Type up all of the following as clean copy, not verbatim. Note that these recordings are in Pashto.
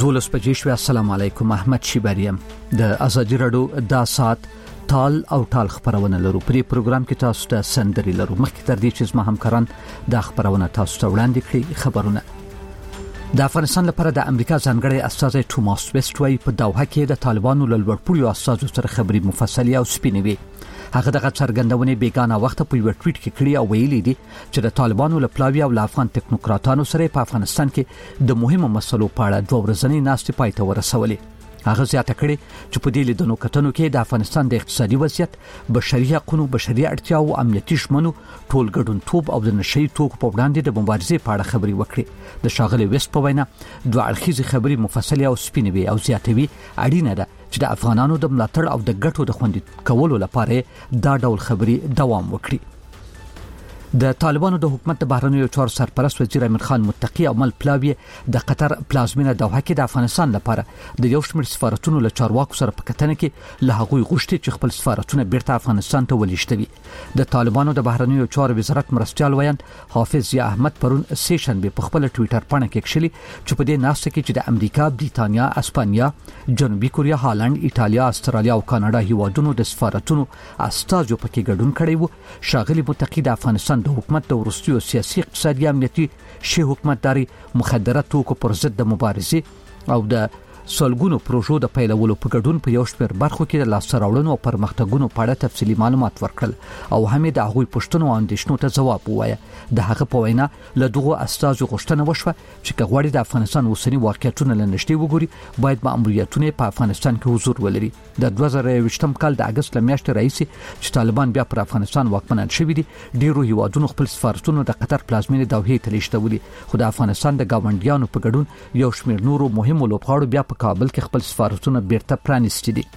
12 بجې شوه. السلام علیکم. احمد شیبریم د ازادي رادیو د سات تال او ټال خبرونه لرو. په پروګرام کې تاسو ته سندري لرو. مخکې تر دې چې زما همکاران د خبرونه تاسو ته وړاندې کړي خبرونه. د افغانستان لپاره د امریکا ځانګړي استازي توماس ویسټ وايي په دوحه کې د طالبانو له لوړپوړو استازو سره خبري مفصلي او سپینوي. هغه دغه څرګندونه بیگانه وخت په یو ټویټ کې کړی او ویلي دي چې د طالبانو له پلاوی او افغان ټکنوکراتانو سره په افغانستان کې د مهمو مسلو په اړه دوه ورځنۍ ناستې پای ته ورسولې. هغه زیاته کړې چې په دې لیدنو کتنو کې د افغانستان د اقتصادي وضعیت، بشري حقوقو، بشري اړتیاو او امنیتي شمنو ټول ګډونتوب او د نشئی توکو په وړاندې د مبارزې په اړه خبري وکړي. د شاغلي ویسټ په وینا دوه اړخیزه خبري مفصلي او سپینوي او زیاتوي اړینه ده چې د افغانانو د ملاتړ او د ګټو د خوندي کولو لپاره دا ډول خبري دوام وکړي. د طالبانو د حکومت د بهرنیو چارو سرپرست وزیر امیر خان متقی او مل پلاوی د قطر پلازمینه دوحه کې د افغانستان لپاره د یو شمېر سفارتونو له چارواکو سره په کتنه کې له هغوی غوښتي چې خپل سفارتونه بیرته افغانستان ته ولېږدوي. د طالبانو د بهرنیو چارو وزارت مرستيال ویان حافظ ضیا احمد پرون سیشن به په خپل ټوئیټر باندې کې کښلي چې په دې ناسته کې چې د امریکا، بریتانیا، اسپانیا، جنوبي کوریا، هالند، ایتالیا، استرالیا او کاناډا هیوادونو د سفارتونو استازو پکې ګډون کړي وو. شاغلي متقی د افغانستان د حکومت د ورستیو سیاسي، اقتصادي، امنیتي شی حکومتداري، مخدره توکو پر ضد د مبارزې او د سلګونو پروژو د پیلولو په ګډون په یو شمېر برخو کې د لاسته راوړنو او پرمختګونو په اړه تفصیلي معلومات ورکړل او هم د هغوی پوښتنو او اندېښنو ته ځواب ووایه. د هغه په وینا له دغو استازو غوښتنه وشوه چې کغوړي د افغانستان اوسنی واقعیتونه لنشتي وګوري، باید ماموریتونه په افغانستان کې حضور ولري. د 2020م کال د اگست لمیاشتې رئیس چې طالبان بیا پر افغانستان واکمنان شوي دي، ډیرو هیوادونو خپل سفارتونه د قطر پلازمینه دوحه ته لیږدولي، خو د افغانستان د گاونډیانو په ګډون یو شمېر نورو مهمو لوبغاړو بیا په کابل کې خپل سفارتونه بیرته پرانیستي دي.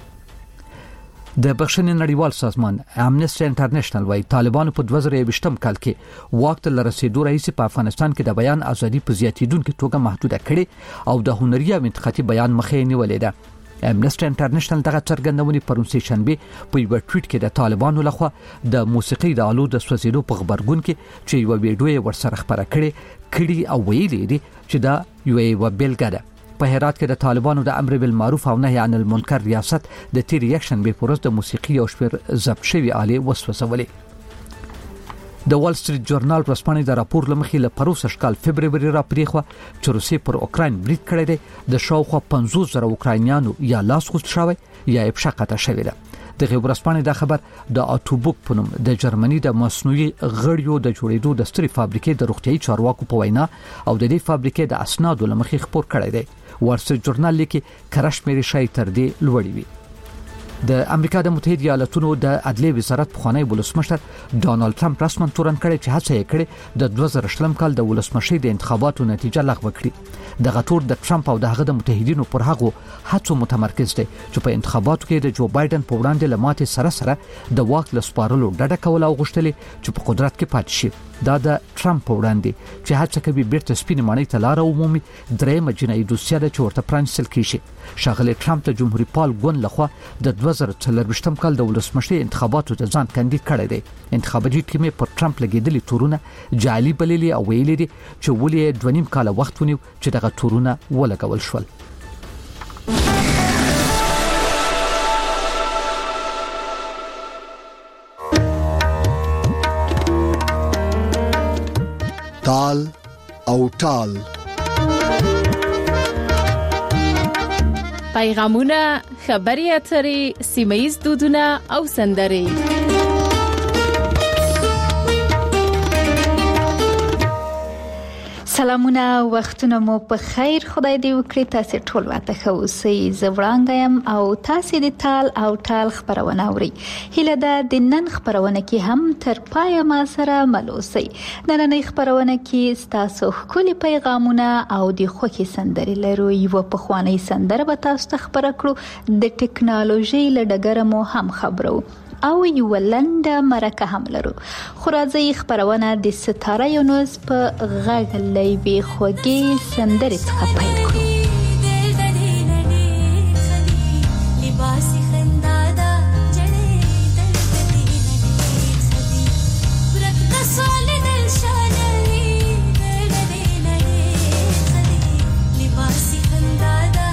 د بخښنې نړیوال سازمان امنیسټي انټرنیشنل وايي طالبانو په 2020م کال کې واک ته رسیدو رئیس په افغانستان کې د بیان ازادي په زیاتیدونکو توګه محدوده کړي او د هنري او انتقادي بیان مخه نیولې ده. امنیسټي انټرنیشنل دغه څرګندونې پرون سهشنبه په یو ټویټ کې د طالبانو لخوا د موسیقي د آلو د سوځیدو په خبرګون کې چې یو ویډیو ورسره خبره کړي او ویلي دي چې دا یو بیلګه ده. په هرات کې د طالبانو د امر بالمعروف او نهي عن المنکر ریاست د تی ریاکشن به پروس د موسیقي او شپږ ضبط شوی آلې وسوسولې. د وال سټریټ جورنال ورسپانې د راپور لمخې له پروس اشکال فبرवरी را پریخه چې روسي پر اوکراین برید کړی دی. د شاوخوا 50,000 اوکراینیانو یا لاس خوست شوی یا بشقته شوی ده. د ورسپانې دا خبر د اتوبوک په نوم د جرمني د مصنوعي غړیو د جوړېدو د ستري فابریکې د روغتيایي چارواکو په وینا او د دې فابریکې د اسنادو لمخې خبر کړی دی. وارسټ جورنال لیکي کرشمیري شای تر دې لوړی وي. د امریکا د متحده ایالاتونو د عدلیې وزارت پخوانی ولسمشر ډانلډ ټرمپ رسماً تورن کړی چې هڅه یې کړې د 2020م کال د ولسمشۍ د انتخاباتو نتیجه لغوه کړي. د غټور د ټرمپ او دغه د متحدینو پر هغه هڅو متمرکز دي چې په انتخاباتو کې د جو بایدن په وړاندې لماتې سره د واک لسپارلو ډډه کول او غوښتلې چې په قدرت کې پاتې شي. دا د ټرمپ په وړاندې چې هڅه کوي بیرته سپینې ماڼۍ ته لار ومومي درېمه جنایي دوسیه ده چې ورته پرانیستل کیږي. شاغلي ټرمپ د جمهوریت پال ګوند لخوا د 2024م کال د ولسمشۍ انتخاباتو ته ځان کاندید کړی دی. انتخاباتي ټیم پر ټرمپ لګیدلي تورونه جعلي بللي او ویلي دي چې ولې 2.5 کال وخت ونیو چې دغه تورونه ولګول شول. تال او ټال پیغامونه، خبري اترې، سیمایي دودونه او سندري. سلامونه، وختونه مو په خیر. خدای دې وکړي تاسو ټول واته خو سي زوړانګم او تاسو د تال او ټال خبرونه اوري. هله د نن خبرونه کې هم تر پای ما سره ملوسي. نن خبرونه کې تاسو خولي پیغامونه او د خوخي سندري لرو. یو په خواني سندره به تاسو ته خبره کړو. د ټکنالوژي لډګر مو هم خبرو او یو لنډه مرکه هم لرو. خو راځي خبرونه د ستاره یونس په غږ لوي خوږی سندرې څخه پیل کړو. خندا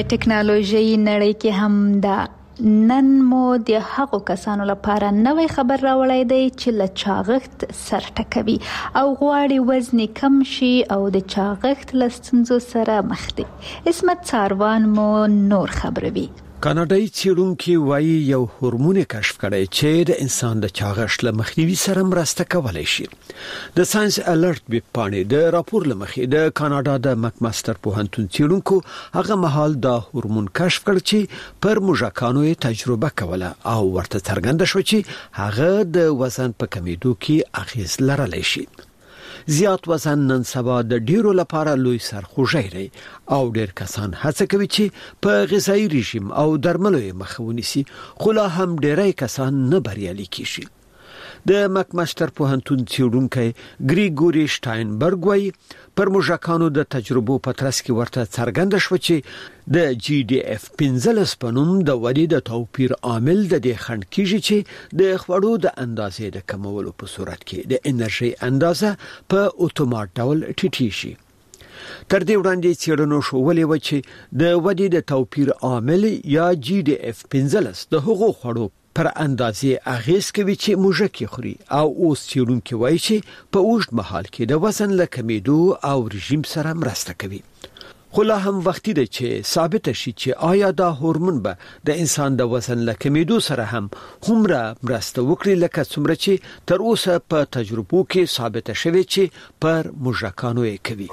ټکنالوژي نړۍ کې هم دا نن مو د هغو کسانو لپاره نوې خبر راوړی دی چې له چاغښت سر ټکوي او غواړي وزن کم شي او د چاغښت له ستونزو سره مخ دي. عصمت ساروان مو نور خبروي. کاناډایي څېړونکي وایي یو هورمون کشف کړی چې د انسان د چاغښت له مخنیوي سره مرسته کولی شي. د ساينس الرټ ویبپاڼې د راپور لمخې د کاناډا د مکماستر پوهنتون څېړونکو هغه مهال دا هورمون کشف کړ چې پر موږکانو یې تجربه کوله او ورته څرګنده شو چې هغه د وزن په کمیدو کې اغیز لرلی شي. زیات وزن نن سبا د ډیرو لپاره لوی سرخوږی دی او ډیر کسان هڅه کوي چې په غذایی رژیم او درملو یې مخه ونیسي، خو لا هم ډیری کسان نه بریالي کیږي. د مکماستر پوهنتون څېړونکی ګریګوري شټاینبرګ وایي پر موږکانو د تجربو په ترڅ کې ورته څرګنده شو چې د GDF15 په نوم د ودې د توپیر عامل د دې خنډ کیږي چې د خوړو د اندازې د کمولو په صورت کې د انرژي اندازه په اتومات ډول ټیټیږي شي. تر دې وړاندې څېړنو ښودلې و چې د ودې د توپیر عامل یا GDF15 د هغو خوړو پر اندازې اغیز کوي چې موږک خوري او اوس څېړونکي وایي چې په اوږد مهال کې د وزن له کمیدو او رژیم سره مرسته کوي. خو لا هم وختي دی چې ثابت شي چې آیا دا هورمون به د انسان د وزن له کمیدو سره هم همره مرسته وکړي لکه څومره چې تر اوسه په تجربو کې ثابت شوی چې پر موږکانو یې کوي.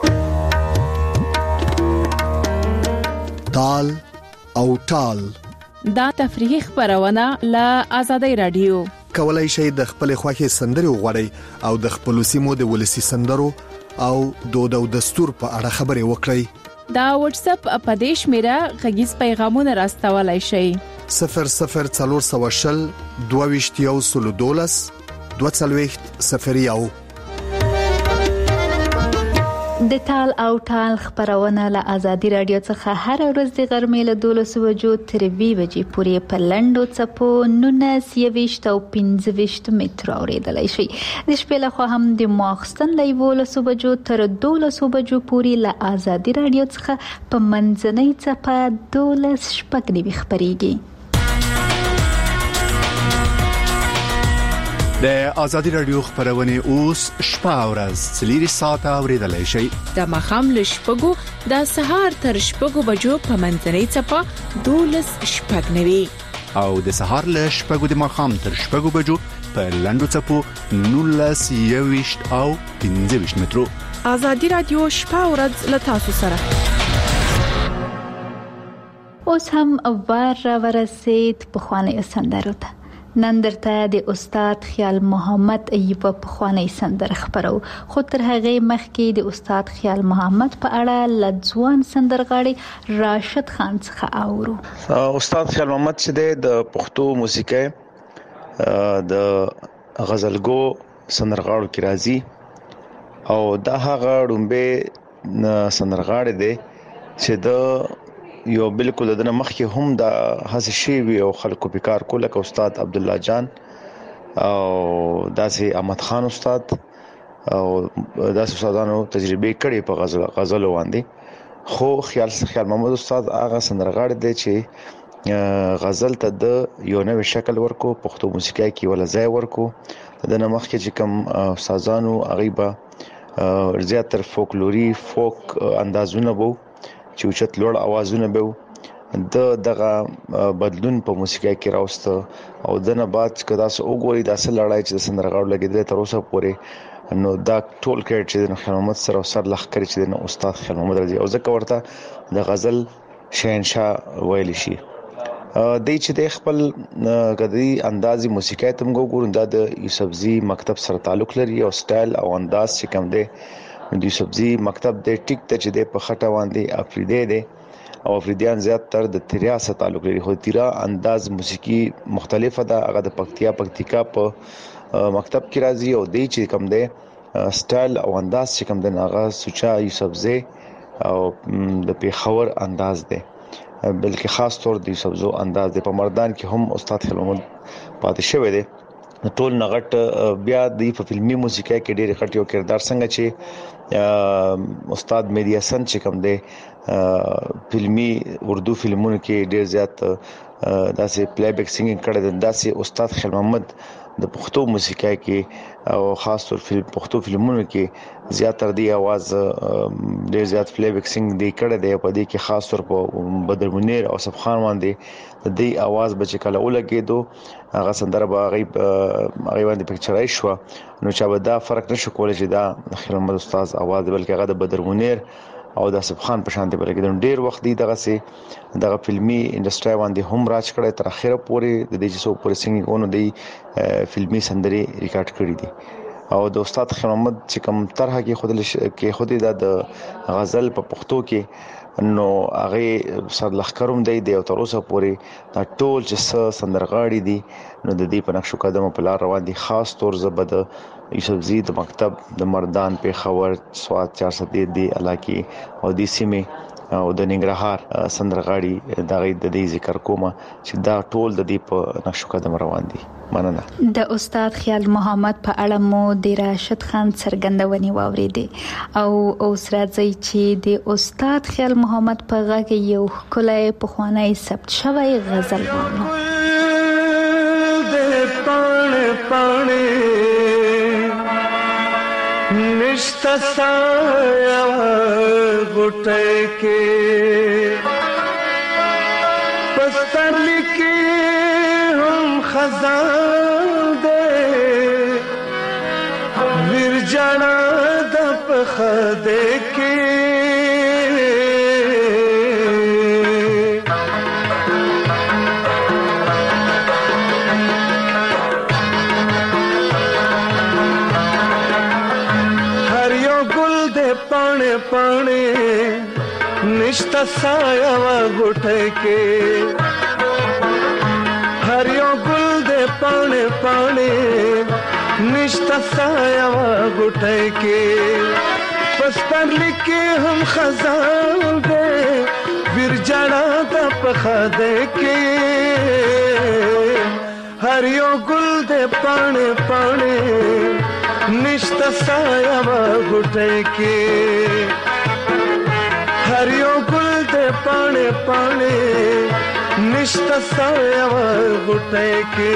تال او ټال دا تفریحي خبرونه له آزادۍ رادیو. کولای شئ د خپل خوښي سندري وغوړئ او د خپل سیمو د ولسی سندرو او دود او دستور په اړه خبري وکړئ. دا واتس اپ اپدیش میرا غږیز پیغامونه راستولای شئ. 0040 22 22 د تال او ټال خبرونه له آزادۍ رادیو څخه هر ورځ د غرمې له 12 بجو تر 2 بجې پورې په لنډو څپو 19 او 15 متر اوریدلای شي. د شپې له خوا هم د ماخستن له 11 بجو تر 12 بجو پورې له آزادۍ رادیو څخه په منځنۍ څپه 12 شپږ خبريږي. د آزادۍ رادیو خبرونه اوس شپه ورځ 3 ساعته اوریدلای شي. د مخام له شپږو د سهار تر شپږو بجو په منځنۍ څپه 12 شپږ او د سهار له شپږو د مخام تر شپږو بجو په لنډو څپو 19 او 15 مترو. آزادۍ رادیو شپه ورځ له تاسو سره. اوس هم ورسید په خوانې سندرو ته. نن درته د استاد خیال محمد ایوب په خوانې سندره خبرو، خو تر هغه مخکې د استاد خیال محمد په اړه لځوان سندرغاړي راشد خان څخه اورو. استاد خیال محمد چې د پښتو موسیقي د غزلګو سندرغاړو کې راځي او دا هغه ډومبه سندرغاړي دی چې د یو بالکل د مخکې هم د هڅه شی وی او خلکو په کار کوله ک استاد عبد الله جان او داسې احمد خان استاد او داسې استادانو تجربه کړې په غزل باندې. خو خیال محمد استاد هغه سندرغاړي دی چې غزل ته د یو نوې شکل ورکو، پښتو موسیقي کې ولا ځای ورکو. د مخکې چې کوم استادانو غیبه زیاتره فولکلوري فوک اندازونه وو چې اوچت لوړ اوازونه به دغه بدلون په موسیقي کې راوسته او دنه بعد کدا سو وګوري د اصل لړای چې سندرغاړو لګیدل تر اوسه پورې نو دا ټول کې چې د خیال محمد سره سر لخ کړی چې د استاد خیال محمد رضی او ځکه ورته د غزل شهنشاه ویل شي. د چې د خپل غدي اندازي موسیقي تم ګورو دا د یوسفزي مکتب سره تعلق لري او سټایل او انداز چې کوم دی د یوسفزي مکتب د ټیک ته چې د په خټه باندې افریدي دی او افریدیان زیات تر د تریا سره تعلق لري. خو تیرا انداز موسیقي مختلفه ده، هغه د پکتیکا په مکتب کې راځي او د چې کوم دی سټایل او انداز چې کوم دی هغه سوچا یوسفزي او د پیښور انداز دی، بلکې خاص طور د یوسفزو انداز دی. په مردان کې هم استاد خیال محمد پاتې شوی دی ټول نغټ بیا د فلمي موسیقي کې ډېر غټ یو کردار څنګه چې استاد مهدی حسن چې کوم دی فلمي اردو فلمونو کې ډېر زیات داسې پلی بیک سینګینګ کړی دی، داسې استاد خیل محمد د پښتو موسیقي کې او خاص طور پښتو فلمونو کې زیاتره دی आवाज ډېر زیات پلی بیک سینګ دی کړی دی. په دې کې خاص طور په بدر منیر او صف خان باندې د دې आवाज بچ کله ولګېدو هغه سندره به غیب باندې پکچرای شو، نو چا به دا فرق نشو کولای چې دا خیل محمد استاد आवाज بلکې هغه د بدر منیر او د صف خان په شان دی. بلکې ډېر وخت دی دغه فلمي انډستری باندې هم راج کړی تر اخره پورې د دې چې سو پورې سنگینګ اونو دی فلمي سندري ریکارډ کړی دي. او د استاد خیل محمد چې کوم طرحه کې خود د غزل په پښتو کې نو هغه سر لخرم دی او تر اوسه پورې دا ټول چې سندرغاړي دي نو د دې په نقشو قدمه په لار روان دي. خاص طور زبد یوسف زی د مکتب د مردان په خبر سواد 400 دی علاقه او د سیمه او د ننګرهار سندرغاړي د دې ذکر کوم چې دا ټول د دې په نقشو قدم روان دي. مننه. د استاد خیال محمد په اړه مو د راشد خان څرګندونې واوریدې او اوس راځي چې د استاد خیال محمد په غږ یو کله په خوانای ثبت شوی غزل وانه پانے نشتا سایا گھٹے کے پستر لکی ہم خزان دے ورجانا دپ خدے کے पाने निष्ठा साया गुटे के हरियो गुल दे पाने पाने निष्ठा साया गुटे के बस पर लिखे हम खजान दे विरजाना दप खदे के हरियो गुल दे पाने पाने निष्ठा साया गुटे के हरियो गुल दे पाने पाने निष्ठा साया गुटे के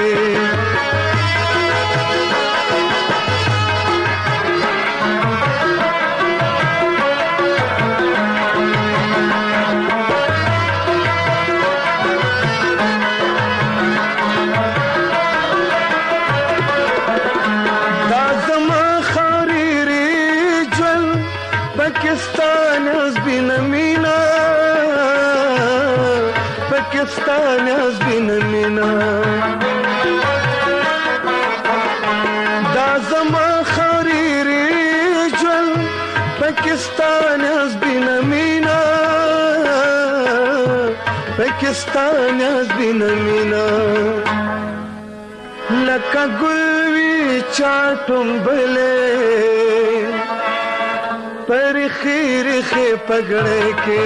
Pakistan has been a mina Pakistan has been a mina da zama khariri jal Pakistan has been a mina Pakistan has been a mina laka gulvi chatum bale पर खीर खे पगड़े के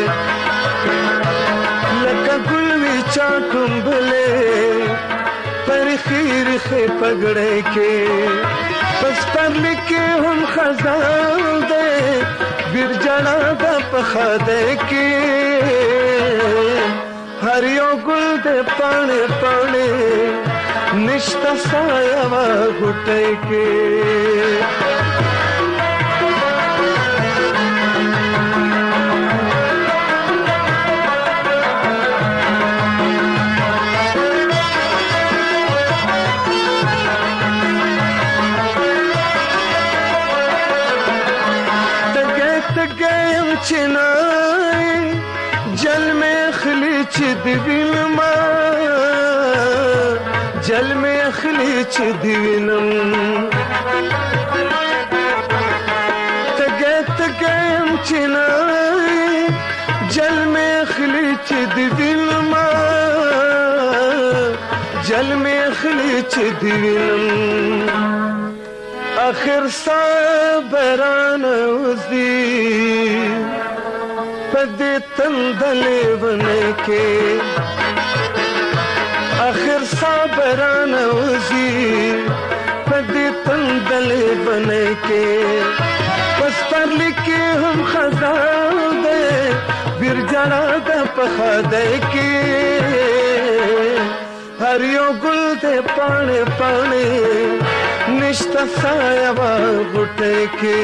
लका गुलवी चाटुम भले पर खीर खे पगड़े के बस पर लिखे हम खजान दे बिरजड़ा दा पखदे के हरियो गुल दे पाने पाने निष्ठा साया गुटे के چنائی جل میں خلیچ دیوینما جل میں خلیچ دیوینم تگت گیم چنائی جل میں خلیچ دیوینما جل میں خلیچ دیوینم آخر صابران وزی پدی تندلے بنے کے آخر صابران وزي پدې تندلې بنې کې پس پر لیکي هم خزان دې بیرجانا د پخاده کې هر یو ګل دې پاڼې پاڼې نشتا سایه وا غټه کې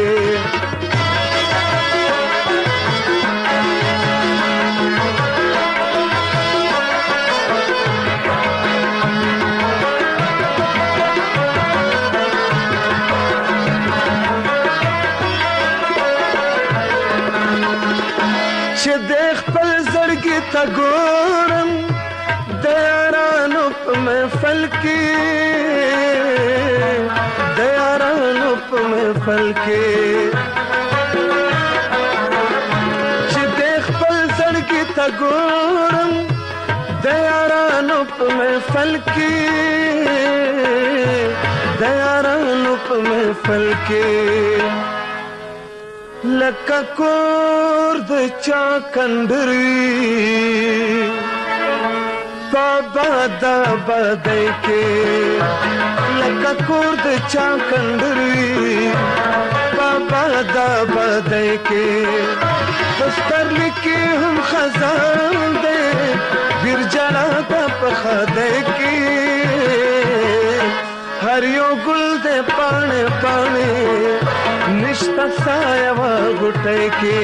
چې د خپل زړګي ته ګورم د یارانو په محفل کې د یارانو په محفل کې چې د خپل زړګي ته ګورم د یارانو په محفل کې د یارانو په محفل کې لکه کور د چا کندروي بابا دا بدای کې لکه کور د چا کندروي بابا دا بدای کې دستر لیکي هم خزان دې بیرجانا د پخاده کې هر یو ګل دې پاڼې پاڼې نشتا سایه وا غټه کې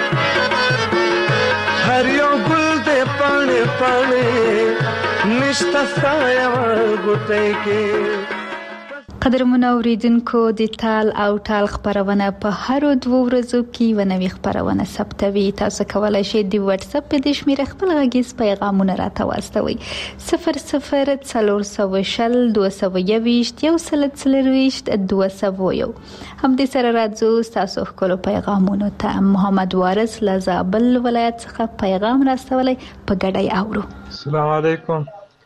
هر یو ګل دې پاڼې پاڼې نشتا سایه وا غټه کې قدرمنو اوریدونکو د تال او ټال خبرونه په هر 2 ورځو کې ونوي خبرونه ثبتوي. تاسو کولای شئ د واتس اپ په شمېره خپل غږیز پیغامونه راته واستوي 0040 221 201 هم دې سره راځو تاسو خپل پیغامونه ته. محمد وارث لزابل ولایت څخه پیغام راستولی په ګډه اورو. السلام علیکم.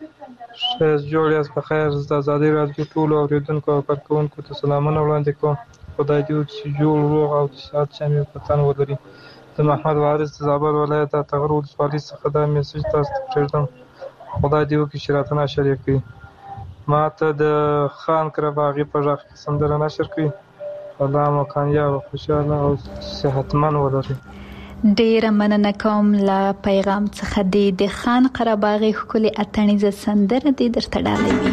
جوړیاس په خیر. د آزادۍ رادیو ټول اوریدونکو او کارکونکو ته سلامونه وړاندې کوم. خدای دې چې جوړ روغ او صحت شامل پتن ولري. د محمد وارث زابل ولایت تغر ولسوالۍ څخه دا میسج تاسو ته پرېږدم. خدای دې وکړي چې راته نشر یې کړي. ما ته د خان قرهباغي په غږ کې سندره نشر کړي. الله مو کامیاب او خوشاله او صحتمن ولري. ډیره مننه کوم له پیغام څخه د خان قرهباغي ښکلې اتڼیزه سندره دې درته ډالوي.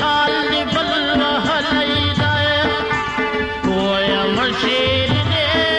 شیر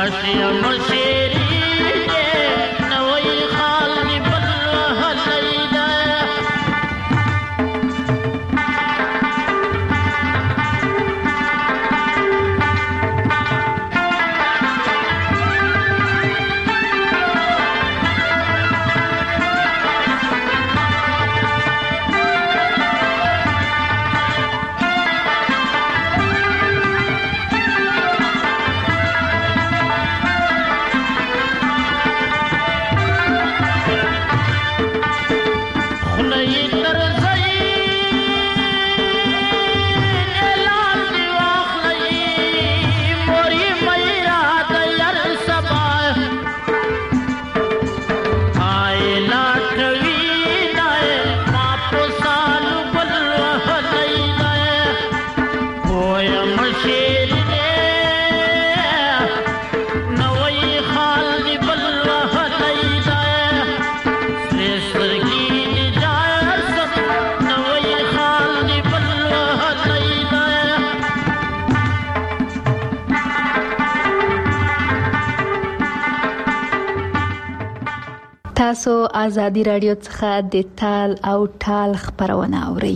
تاسو آزادی رادیو څخه د تال او ټال خبرونه اورئ.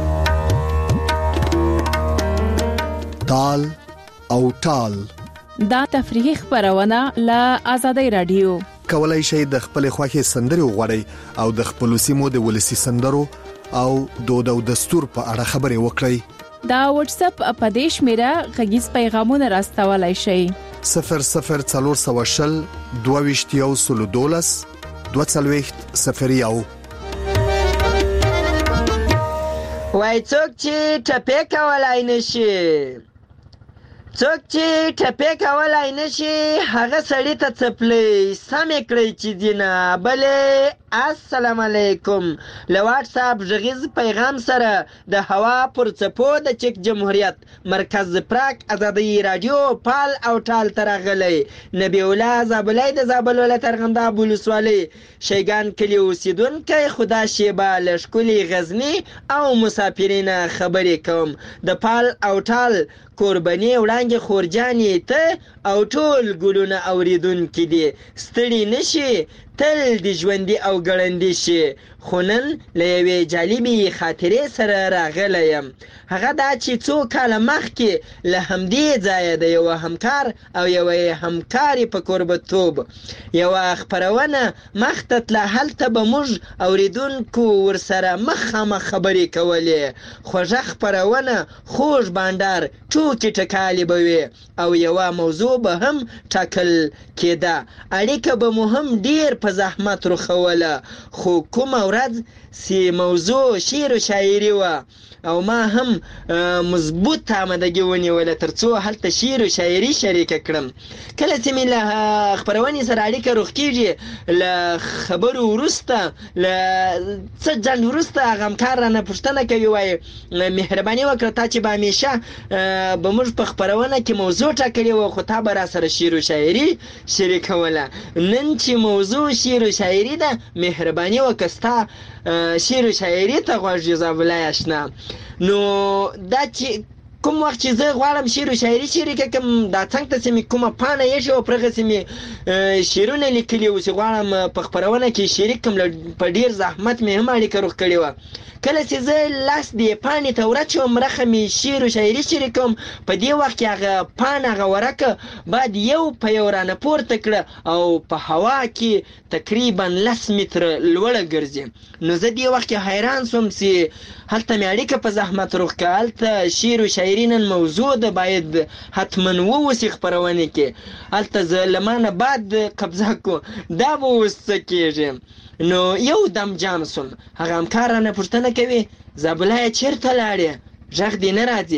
تال او ټال دا تفریحي خبرونه له آزادی رادیو. کولای شئ د خپل خوښي سندري وغوړئ او د خپل سیمو د ولسی سندرو او دود او دستور په اړه خبري وکړئ. دا واتس اپ اپدیش میرا غږیز پیغامونه راستولای شئ. 0040 22 240 وای څوک چې ټپې کولای نشي هغه سړی ته چپلې سمې کړئ چې دینه بلې السلام علیکم. له واتس اپ غږیز پیغام سره د هوا پر څپو د چک جمهوریت مرکز پراک آزادی رادیو پال او ټال ترغلی نبی الله زابلای د زابل ولایت ارغنداب ولسوالۍ شیګان کلی اوسیدونکو خدا شیبه لشکلی غزنی او مسافرین خبرې کوم. د پال او ټال قرباني وړاندې خورجانې ته او ټول ګلونه اوریدونکو دي ستړي نشي تل د ژوندۍ او ګړندې شي. خو نن له یوې جالبې خاطرې سره راغلی یم. هغه دا چې څو کاله مخکې له همدې ځایه د یوه همکار او یوې همکارې په کوربتوب یوه خپرونه مخته تله. هلته به موږ اوریدونکو ورسره مخامخ خبرې کولې. خوږه خپرونه خوږ بانډار ټوکې ټکالې به وي او یوه موضوع به هم ټاکل کېده. اړیکه به مو هم ډیر په زحمت رخوله. خو کومه ورځ سی موضوع شعر و شاعري وه او ما هم مضبوط آمدګي ونیوله ترڅو هلته شعر و شاعري شریکه کړم. کله چې مې له خپرونې سره اړیکه روغ کېږي له خبرو وروسته له څه ځنډ وروسته هغه همکار رانه پوښتنه کوي وایي مهرباني وکړه تا چې به همیشه به موږ په خپرونه کې موضوع ټاکلې وه خو تا به راسره شعر و شاعري شریکوله. نن چې موضوع شعر و شاعري ده مهرباني وکړه ستا شعر و شاعري ته غوږ جزابالله اشنا. نو دا چې کوم وخت چې زه غواړم شعر و شاعري شریکه کړم دا څنګ ته چې مې کومه پاڼه ایښې وه پر هغسې مې شعرونه لیکلي وو چې غواړم په خپرونه کې شریک کړم. په ډېر زحمت مې هم اړیکه روغ کړې وه. کله چې زه لاس دې پاڼې ته ورچوم رخه مې شعر و شاعري شریکوم په دې وخت کې هغه پاڼه هغه ورقه باید یو په یو رانه پورته کړه او په هوا کې تقریبا 10 متره لوړه ګرځي. نو زه دې وخت کې حیران سوم چې هلته مې اړیکه په زحمت روغ کړه. هلته شعر و شاعري نن موضوع ده باید حتما ووسي خپرونې کې. هلته زه له ما نه بعد قبضه کو دا به اوس څه کېږي. نو یو دم جام سوم. هغه همکار رانه پوښتنه کوي زابلایه چېرته لاړې غږ دې نه راځي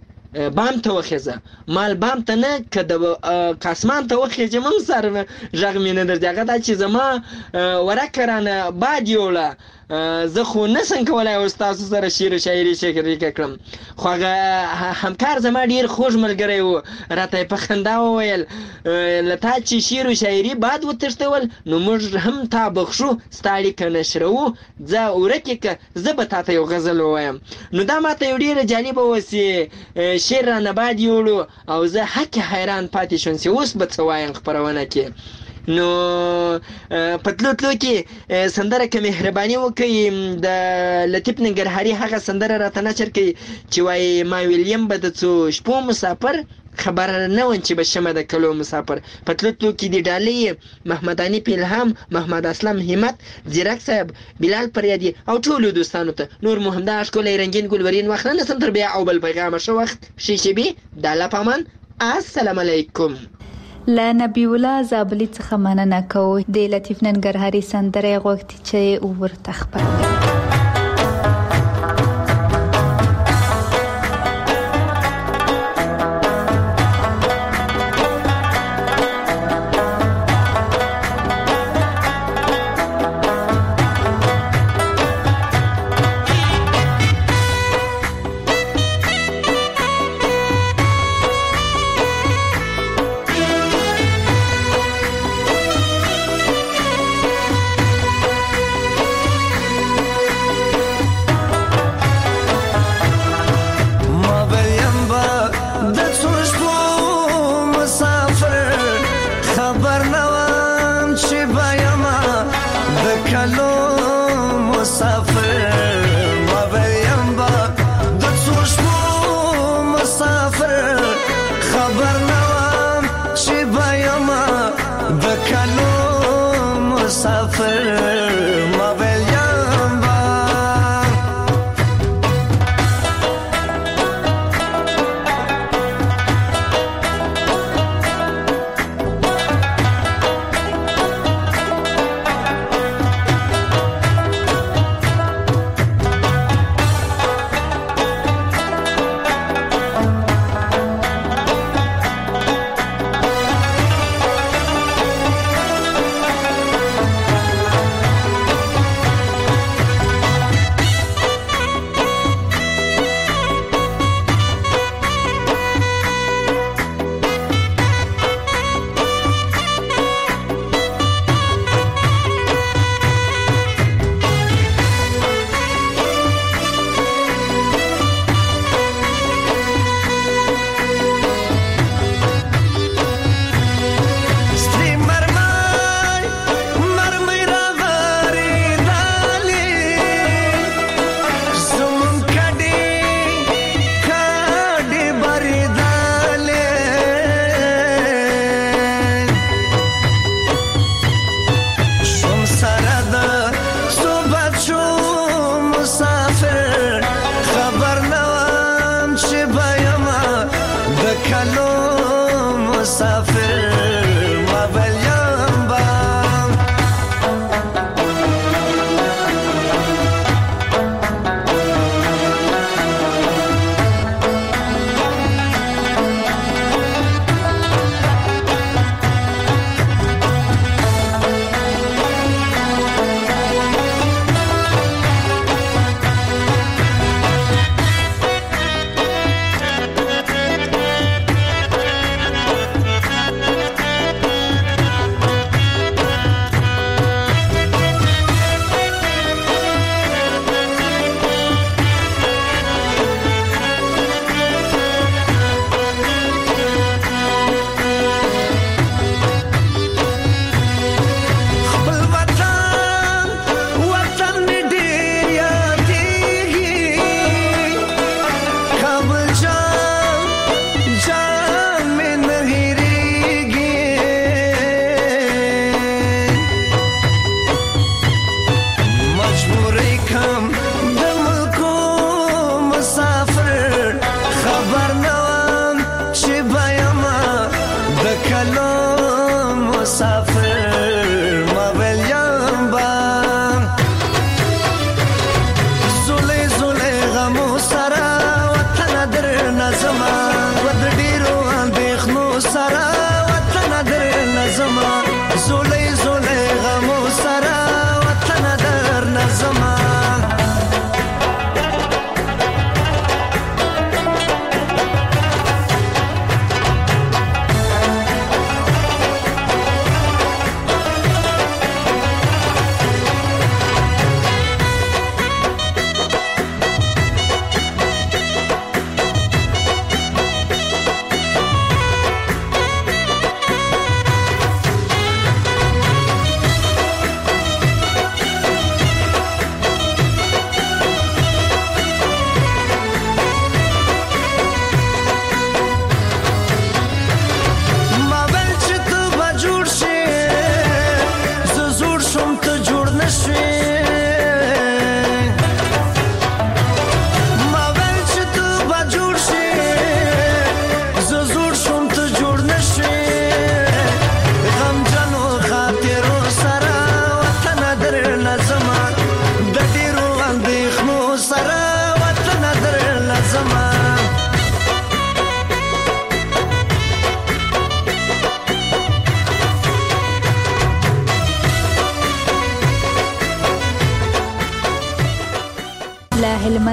بام ته وخېځه. مال بام ته نه که د کاسمان ته وخېږم هم سر غږ مې نه درځي. هغه دا چې زما ورقه رانه باد یوړه زه خو نسم کولای اوس تاسو سره شعر و شاعري شریکه کړم، خو هغه همکار زما ډېر خوږ ملګری و، راته یې په خندا وویل له تا چې شعر و شاعري باد وتښتول نو موږ هم تا بخښو، ستا اړیکه نشروو، ځه ورکې که زه به تا ته یو غزل ووایم. نو دا ماته یو ډېره جالبه وه چې شعر رانه باد یوړو او زه حق حیران پاتې شوم چې اوس به څه وایم خپرونه کې. نو په تلو تلو کې سندره که مهرباني وکړي د لطیف ننګرهاري هغه سندره راته نشر کوي چې وایي ما ویلیم به د څو شپو مسافر، خبر نه وم چې به شمه د کلو مسافر. په تلو تلو کې د ډالۍ محمداني پیلهام، محمد اسلم همت، زیرک صاحب، بلال پریادي او ټولو دوستانو ته نور مو همدا ښکلی رنګین ګلورین وخت نه نسم تر بیا او بل پیغامه ښه وخت شیشبي د الله په امان. السلام علیکم. له نبی الله زابلی څخه مننه کوو د لطیف ننګرهاري سندره غوښتي چې ورته خپروي.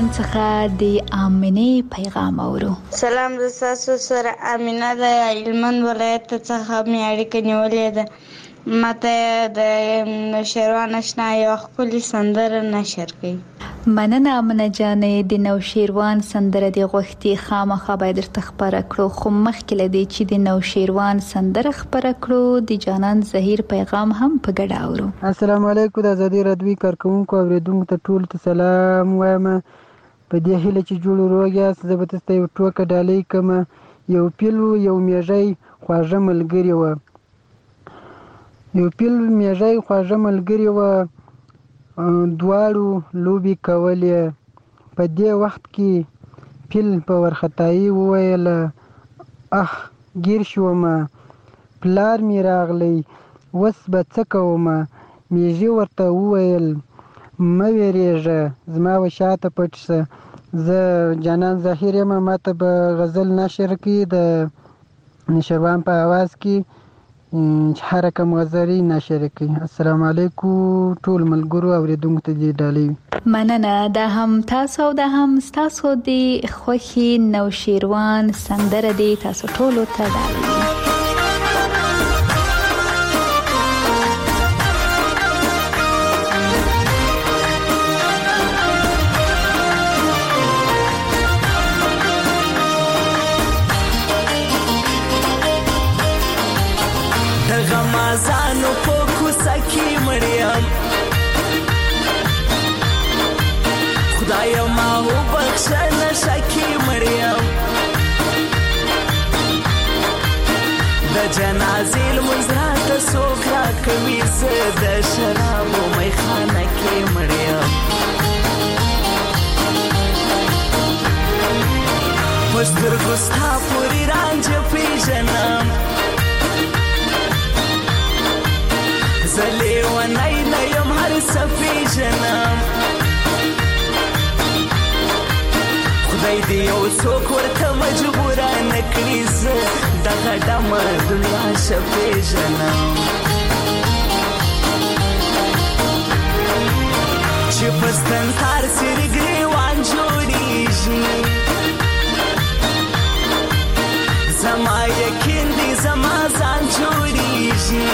شیروان څخه د آمنې پیغام اورو. سلام، د تاسو سره امینه د هلمند ولایت څخه مې اړیکه نیولې ده. ماته د شیروان آشنا یو ښکلې سندره نشر کړئ. مننه آمنه جانې، د نوشیروان سندره د غوښتي خامخا باید درته خپره کړو، خو مخکې له دې چې د نوشیروان سندره خپره کړو د جانان زهیر پیغام هم په ګډه اورو. السلام علیکم، د ازادي راډیو کارکونکو اوریدونکو ته ټول ته سلام وایم. په دې هیله چې جوړ روغ یاست، زه به تاسو ته یو ټوکه ډالۍ کوم. یو پیل یو میږی خواږه ملګری و. یو پیل میږی خواږه ملګری و، دواړو لوبي کولې. په دې وخت کې پیل په ورختایي وویل اخ گیر شوم، پلار می راغلی، وس به څه کوم. میږي ورته وویل مه ویریږه، زما و شاته پټ شه، زه جانان ظاهر یم، ماته به غزل نشر کړي د نشروان په आवाज کې هر رقم غزري نشر کړي. السلام علیکم ټول ملګرو اوریدونکو ته دې ډالۍ. مننه، دا هم تاسو او دا هم تاسو د خوښي نوشیروان سندره دی تاسو ټول ته ډالۍ. غمازانو په کوڅه کې مړیم، خدایا ما وبخښه نشه کې مړیم. د جنازې لمونځ راته څوک راکوي، زه د شرابو میخانه کې مړیم. په سترګو ستا پورې رانجه پېژنم، زه لیونی نه یم هر څه پېژنم. خدای دې یو څوک ورته مجبوره نه کړي، زه دغه ډمه دنیا ښه پېژنم. چې په ستنهار څېرې ګرېوان جوړېږي، زما یقین دی زما ځان جوړېږي.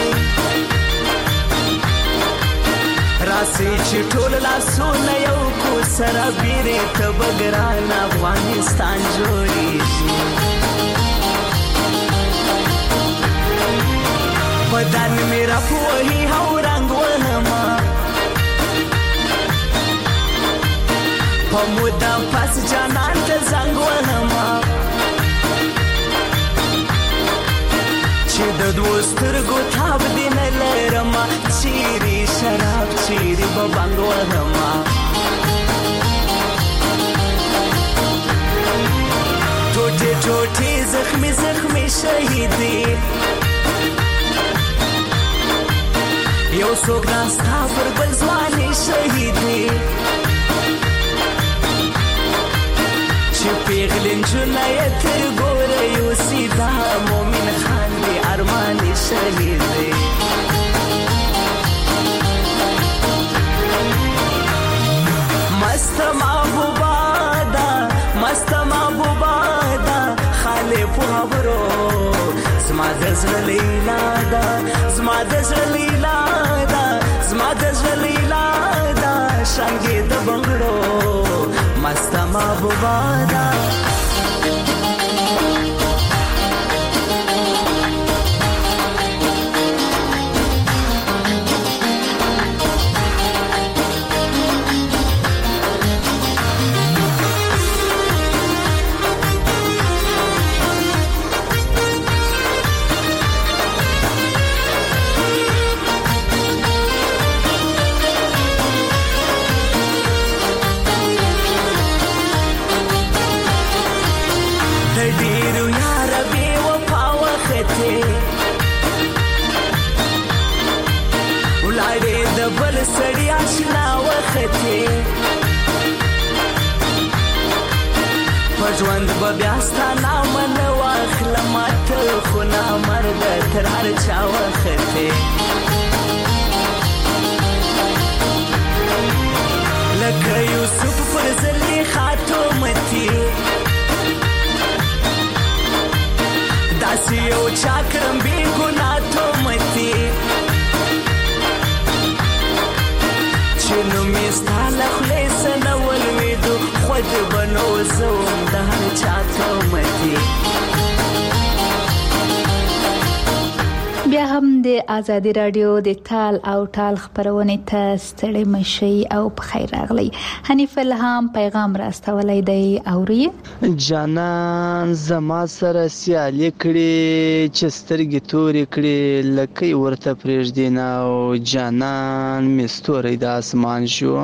راسي چې ټول لاسونه یو کو سره بیرې ته به ګران افغانستان جوړېږي. بدن مې راپوهي او رنګ وهمه، په موده پس جانان ته زنګ وهمه، چې د دوو سترګو تاب دې نه لرمه. چیرې شراب چیرې به بنګ وهمه، ټوټې ټوټې زخمي زخمي شهیدې، یو څوک ناستا پر بل ځوانې شهیدې. چې پیغلې نجونه یې تر ګوره یوسي، دا مومن خان دې ارمانې شهیدې. مست محبوبا دا مست محبوبا دا خاله په خبرو، زما د زړه لیلا دا زما د زړه لیلا دا زما د زړه لیلا دا شانګې د بنگړو مست محبوبا دا. سړی آشنا وختې په ژوند به بیا ستا نامه نه واخلم، ته خو نامرده تر هر چا وختې. لکه یوسف پر زلیخا داسې یو چا کړم بې ګناه تهمتې چې نوم یې ستا له خولې څه نه ولوېدو خود به نو زه وم د هر چا تهمتې. بیا هم د آزادي رادیو د تال او ټال خبرونه ته ستړي مشي او په خیر راغلی. حنیف الهام پیغام راستولی دی اوري. جانان زما سره سیالي کړي چې سترګې تورې کړي لکه ورته پرېږدي نه او جانان مې ستوری د اسمان شو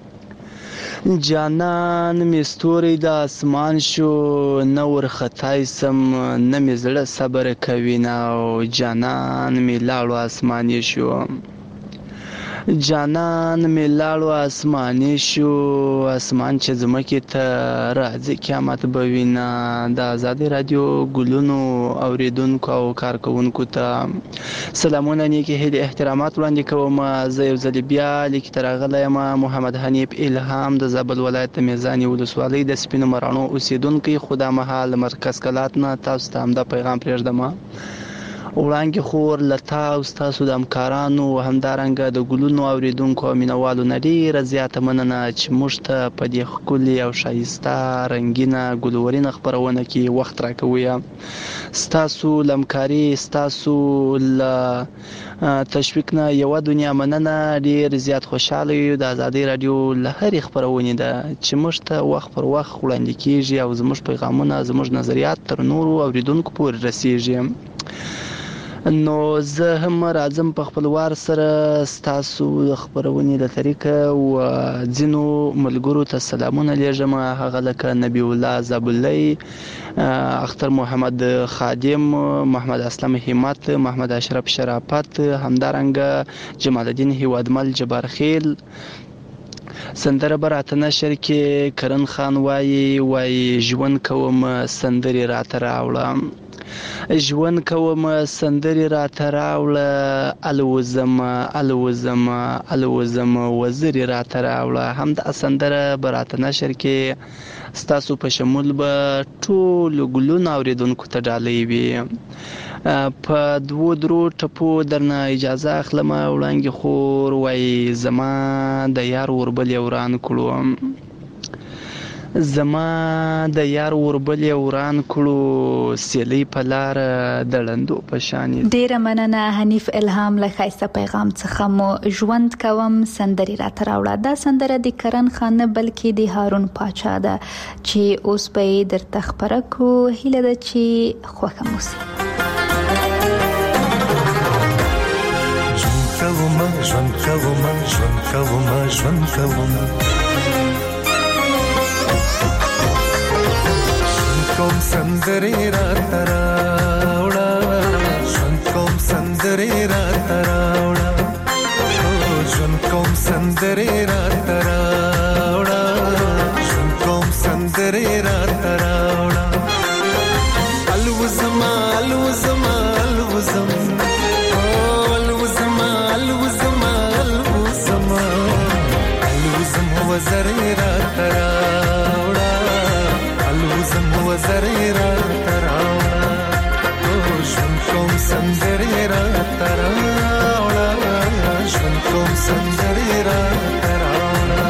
جانان مې ستوری د اسمان شو نه ورختای سم نه مې زړه صبر کوي نه او جانان مې لاړو اسماني شو جانان مې لاړو اسماني شو اسمان چې زمکې ته راځي قیامت به وینه. د آزادي رادیو ګلونو اوریدونکو او کارکونکو ته سلامونه نیکې هیلې احترامات وړاندې کوم. زه یو ځل بیا لیک ته راغلی یم. محمد حنیف الهام د زابل ولایت میزاني ولسوالۍ د سپینو مراڼو اوسیدونکی. خو دا مهال مرکز کلات نه تاسو ته همدا پیغام پرېږدم. وړاندې خور لتا او تاسو د همکارانو همدارنګه د ګلونو اوریدونکو او مینوالو نه ډیره زیاته مننه چې موږ ته په دې ښکلي او ښایسته رنګینه ګلورینه خپرونه کې وخت راکوئ. ستاسو له همکاري ستاسو له تشویق نه یوه دنیا مننه. ډیر زیات خوشحاله یو د آزادي رادیو له هرې خپرونې ده چې موږ ته وخت پر وخت وړاندې کیږي او زموږ پیغامونه زموږ نظریات تر نورو اوریدونکو پورې رسیږي. نو زه هم راځم په خپل وار سره ستاسو خبرونې د طریقه او ځینو ملګرو ته سلامونه لیږم. هغه لکه نبی الله زابلی، اختر محمد خادم، محمد اسلم همت، محمد اشرف شرافت، همدارنګه جمال الدین هیوادمل جبارخیل. سندره براته نشر کې کرن خان وای ژوند کوم سندري راته راوړه ژوند کوم سندري راته راوړه الوزم وزري راته راوړه. هم د سندره براته نشر کې ستاسو په شمول به ټول ګلونه اوریدونکو ته ډالۍ وي. په 2-3 ټپو درنه اجازه اخلم. وړاندې خور وای زما د یار وربل وران کړو سیلی په لار د لندو په شان. ډیره مننه حنیف الهام له ښایسته پیغام څخه. مو ژوند کوم سندري راته راوړه. دا سندره د کرن خان نه بلکې د هارون پاچا ده چې اوس به درته خبره کو. هیله ده چې خوښه مو شي. ژوند کوم کوم سندري راته راوړه ژوند کوم سندري راته راوړه ژوند کوم سندري راته راوړه ژوند کوم سندري راته راوړه الوزم وزري راته راوړه وزري راته راوړه ژوند کوم سندري راته راوړه ژوند کوم سندري راته راوړه.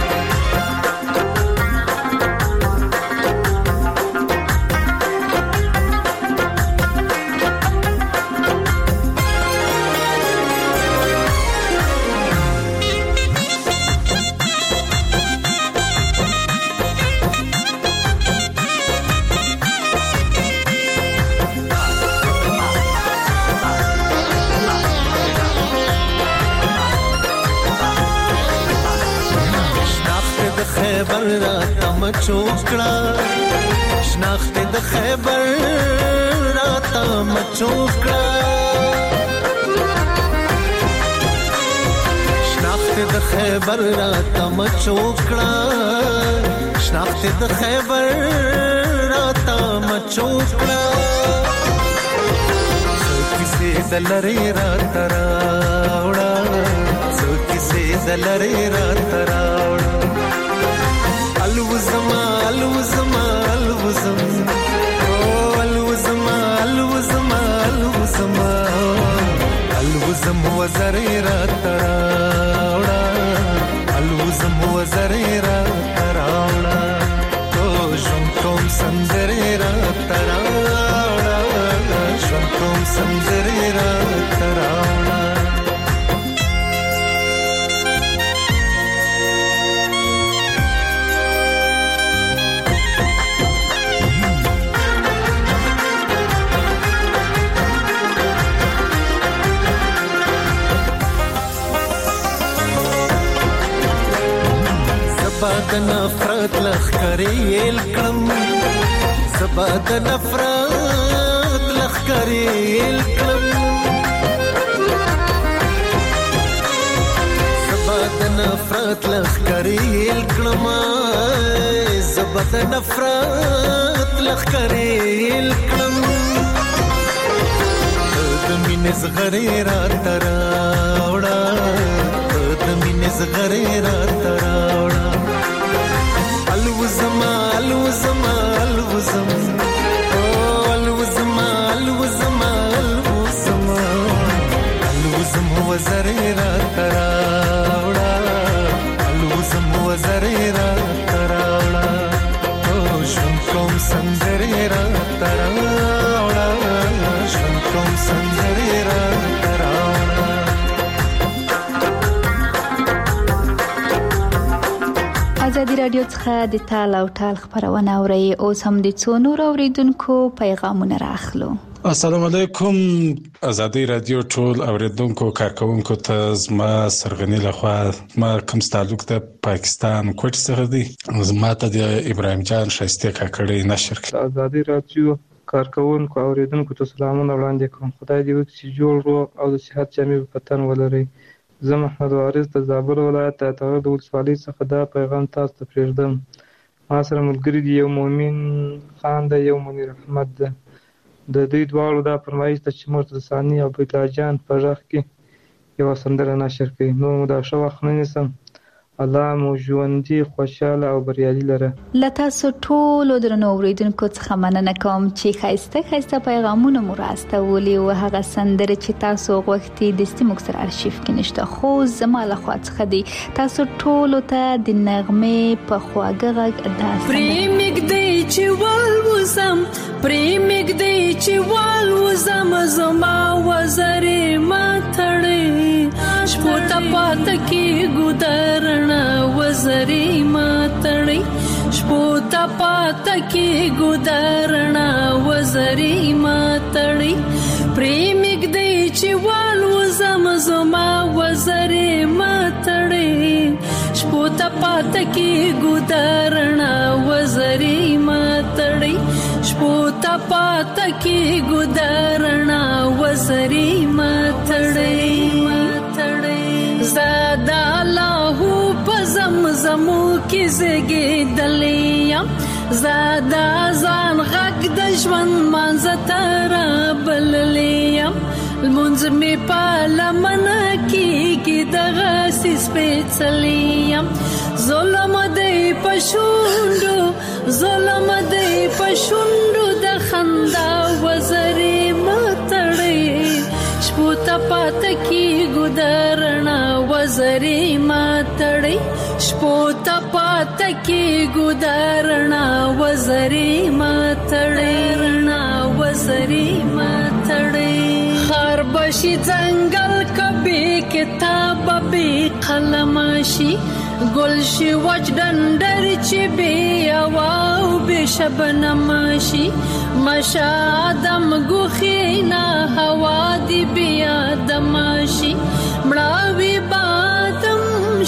خیبر راته مچوکړه شناخت د خیبر راته مچوکړه شناخت د خیبر راته مچوکړه شناخت د خیبر راته مچوکړه څوکې دلری راته راوړه څوکې دلری راته راوړه الوزم وزرې را تراوړه الوزم وزرې را تراوړه تو ژوند کوم سندرې را تراوړه ژوند کوم سندرې را تراوړه زباد نفرت لخکریل کړم زباد نفرت لخکریل کړم زباد نفرت لخکریل کړم زباد نفرت لخکریل کړم د مینې زغری را تراوړه د مینې زغری را تراوړه الوزم الوزم الوزم الوزم الوزم الوزم الوزم وزرې را تراوړه الوزم وزرې را تراوړه ژوند کوم سندرې را تراوړه ژوند کوم سندرې را تراوړه ازادي رادیو څخه د تال او ټال خبرونه اوري اوس هم د څو نور اوریدونکو پیغامونه راخلو. السلام علیکم ازادي رادیو ټول اوریدونکو کارکونکو ته زما سرغنی لخوا ما کوم تعلق د پاکستان کوټ څخه دی زما ته د ابراهیم جان شایسته کاکړی نشر ازادي رادیو کارکونکو اوریدونکو ته سلامونه وړاندې کوم. خدای دې وکړي چې جوړ روغ او د صحت جامې په تن ولري. زه محمد وارث د زابل ولایت د اتغر د ولسوالۍ څخه دا پیغام تاسو ته پرېږدم. ما سره ملګری دی یو مؤمن خان دی یو منیر احمد ده. د دوی دواړو دا فرمایش ده چې مرتضی ثاني او عبدالله جان په غږ کې یوه سندره نشر کړي. نو دا ښه وخت نه نیسم. الله مو ژوندي خوشاله او بریالي لره. له تاسو ټولو درنو اوریدونکو څخه مننه کوم چې ښایسته پیغامونه مو راستولي او هغه سندره چې تاسو غوښتي د موږ سره ارشیف کې نشته خو زما له خوا څخه دی. تاسو ټولو ته د نغمې په خواږه غږ داسې پریمګ دی چې والوزم پریمګ دی چې والوزم زما وزرې ما تړې شپو ته پاته کې ګودرنا وزرې ما تړې شپو ته پاته کې ګودرنا وزرې ما تړې پریمګ دی چې والوزم زما وزرې ما تړې شپو ته پاته کې ګودرنا وزرې ما تړې شپو ته پاته کې ګودرنا وزرې ما تړې زادا الله په زمزمو کې زګېدلې زادا ځان غږ د ژوند منځ بللې المنځ می په لمنه کې دغه سپېڅلې ظلم دی پښوندو ظلم دی پښوندو د خندا وزرې ماتړې شپو ته پاته کې ګودرنا وزرې ماتړې شپو ته پاته کې ګودرنا وزرې ماتړې وزرې ماتړې خر بشي ځنګل کبي کتاب به قلم شي ګل شي وچ ډنډر چې بي او به شبنم شي مشادم ګوخینا هوا دی بیا دمشي مړاوي بادم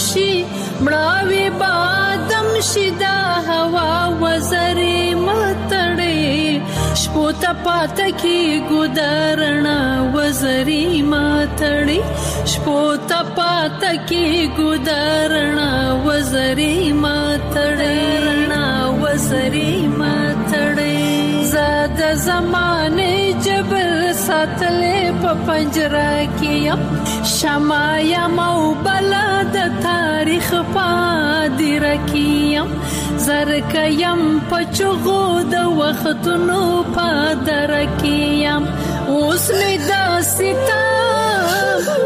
شي دا هوا وزرې ماتړې شپو ته پاته کې ګودرنا وزرې ماتړې شپو ته پاته کې ګودرنا وزرې ماتړې وزرې ماتړې زاد زمانه جبل ساتلې په پنجره کې شمایا مو بلد تاریخ پادې رکیم زرکیم پچغو د وختونو پادر کیم اوس می دا ستام اوس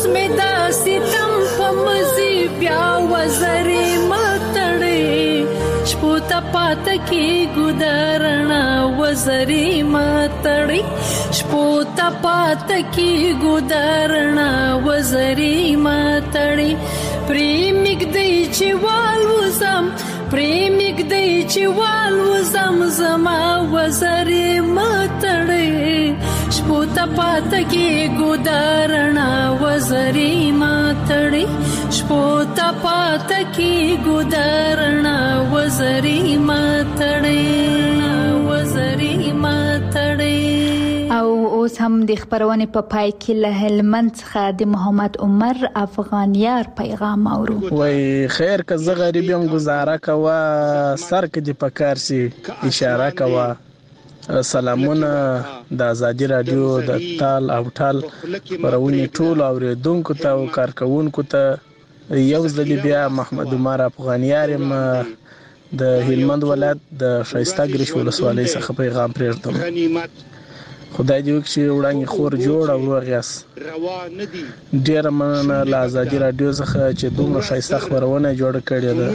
مې دا ستم په مزي بیا وزري ماتړې شپو ته پات کې ګدارنا وزري ماتړې شپو ته پات کې ګدارنا وزري ماتړې پریمګ دی چې والوزم پریمګ دی چې والوزم زما وزري ماتړې شپو ته پات کې ګدارنا وزري ماتړې شپو ته پات کې ګدارنا وزري ماتړې وزري ماتړې او اوس هم د خبرونه په پای کې له هلمند څخه د محمد عمر افغانیار پیغام اورو. وای خیر که زه غریب یم گزاره کوا سر کې د پکار سي اشاره کوا. سلامونه د ازادي رادیو د تال او ټال پرونی ټول اوریدونکو ته او کارکونکو ته یو ځل بیا محمد عمر افغانیار د هلمند ولایت د شایسته ګریش ولسوالۍ څخه پیغام پرېږدم. خدای دې وکړي وړاندې خور جوړ او روغ یاست. ډېره مننه له ازادي رادیو څخه چې دومره ښایسته خپرونه جوړه کړې ده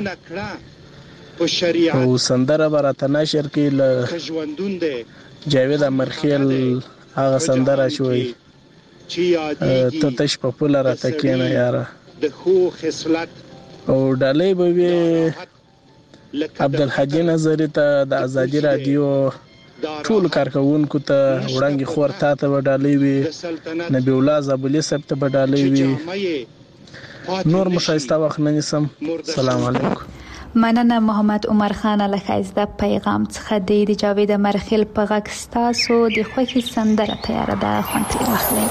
او سندره به راته نشر کړي له جاوید امرخیل هغه سندره چې وایي ته تش په پوله راته کښېنه یاره او ډالۍ به وي عبدالحجي نظري ته د ازادي رادیو ټول کارکونکو ته وړاندې خور تا ته وډالې وي نبی الله زابلی صاحب ته وډالې وي نور مشایسته وخت نه نسم. سلام علیکم. مننه محمد عمر خان له خایسته پیغام څخه د جاوید مرخیل په غږ ستاسو د خوښي سندره تیار ده خوانتي واخلئ.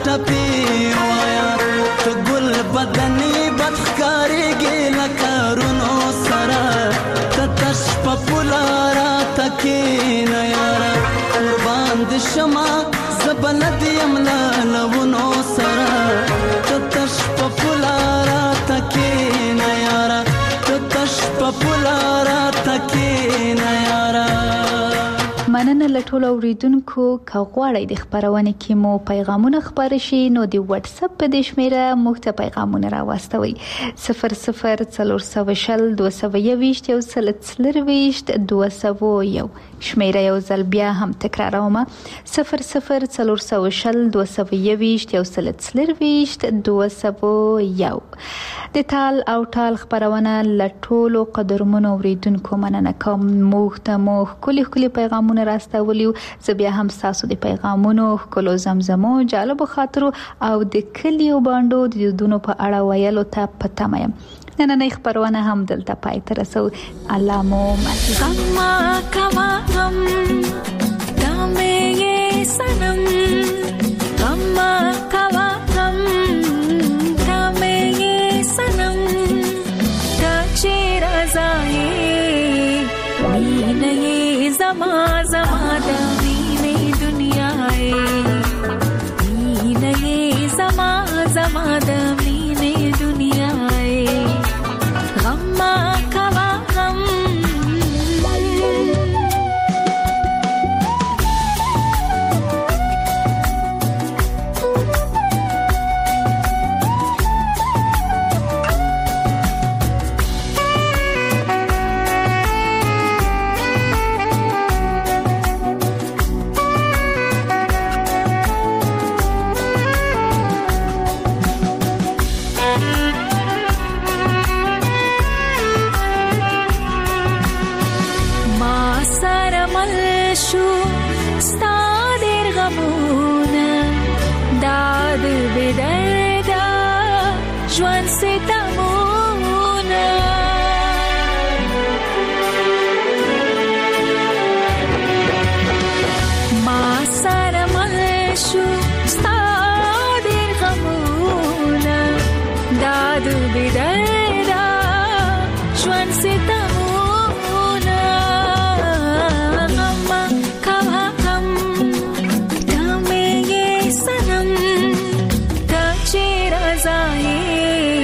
ټپي وایا ته ګل بدني بدخکارېږي لکه رونو سره ته تش په پولاره تکېنه یاره قربان د شمه زه بلد یم له لونو سره ته تش په پولاره تکېنه یاره ته تش په پولاره تکېنه یاره. مننه له ټولو اوریدونکو. که غواړئ د خبرونه کې مو پیغامونه خبرې شي نو د واتس اپ په دې شمیره موږ ته پیغامونه راوستوئ 00402221 شمیره یو ځل بیا هم تکراروم 00402221 د تال او ټال خبرونه له ټولو قدرمنو اوریدونکو مننه کوم. موږ ته کلی پیغامونه راستولیو. زه بیا هم تاسو د پیغامونو کلو زمزمو جالب خاطرو او د کلیو باندو د دودونو په اړه ویلو ته پته مې نن خبرونه هم دلته پای ته رسو. الله مو غما کما غم دمه یې سنم غما کما غم دمه یې سنم دا چې رضای مینه یې زما زما د مینې دنیا مینه یې زما زما د مینې دنیا غما کوا غم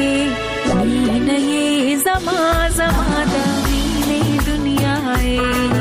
زما زما د مینې دنیا